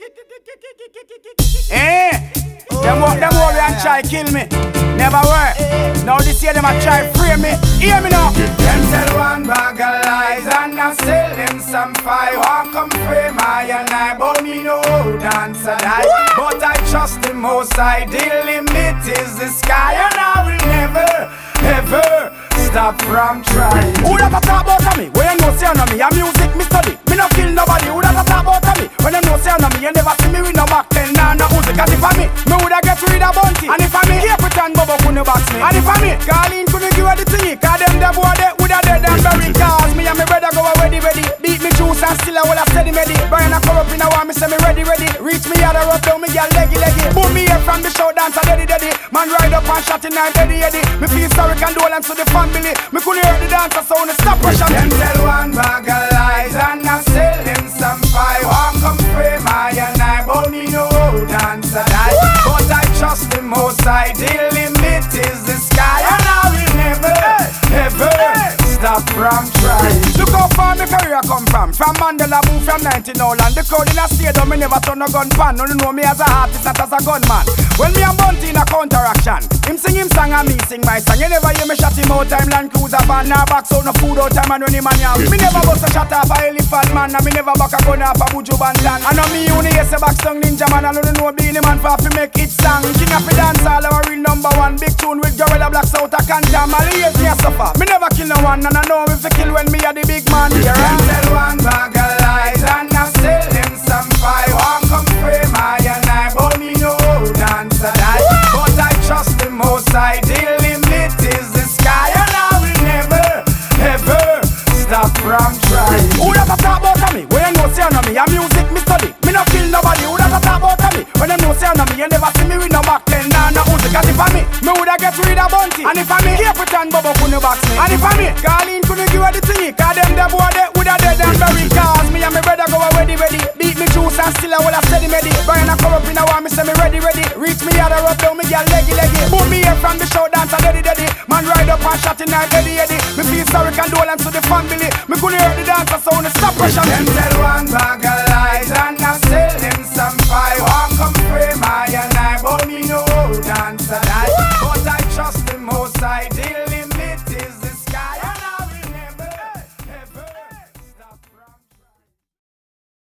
Them worry and try kill me. Never work. Now this year them a try free me. Hear me now. Them tell one bag of lies and I sell them some fire. Walk come free my and I, but me no dance a die. But I trust the most high. The limit is the sky, and I will never, ever stop from trying. Who that a talk about me? When you know say on me, a music me study. Me no kill nobody. Who that a talk about me? When you know say on me, you never see me with no Mac 10 nah no Uzi. Cause if I me woulda get rid of Bounty. And if I me, can't pretend Bobo couldn't box me. And if I me, Carlin couldn't give her the thing. Cause them the boy they woulda dead and buried. Cause me and my brother go ready. Beat me juice and still I woulda steady ready. Brian I come up in a war, me say me ready. Reach me out the road down, me get leggy. Boom me here from the show dance a daddy. Man ride up and shot in a Eddie. Me feel sorry condolence to the family. Me couldn't hear the dancer sound, stop pressure. Them tell one bag of lies and I sell them some fire. Walk come free my and I, but me no dance a die. But I trust the most high, the limit is the sky. And I will never, ever stop from trying. Look how far my career come from Mandela Boo, from 19 Holland. The crowd in a stadium, me never turn a gun pan. No know me as a artist, not as a gunman. When me and Bounty in a counteraction, him sing him song and me sing my song. You never hear me shot him out time, Land Cruiser van. Now back so no food out time and when him and yam. Me never bust a shot off a elephant man. And me never back a gun off a Buju Banton. I know me only yes a back song Ninja Man. I don't know Beenie Man for make it song. King of the dance all our real #1. Big tune with Gorilla Black South a Kanta. Mali yes me a suffer. Me never kill no one. And I know if I kill when me a the big man. Yeah, right? Tell one bag of lies and I sell them some fire. Walk come free my and I, but me no dance a die. But I trust the most high. The limit is the sky. And I will never, ever stop from trying. Who that a talk about me? When you know say on me, a music me study. Me no kill nobody. Who that a talk about me? When you know say on me, you never see me with no Mac 10 nah no Uzi. Cause if I me woulda get rid of Bounty. And if I me, can't pretend Bobo couldn't box me. And if I me, Carlin couldn't give her the thing. Cause them the boy they woulda dead and buried. Cause me and my brother go ready. Beat me juice and still I woulda steady ready. Brian I come up in a war, me say me ready. Reach me out the road down, me get leggy. Boom me here from the show dance a daddy. Man ride up and shot in a Eddie. Me feel sorry condolence to the family. Me couldn't hear the dancer sound, stop pressure. Them tell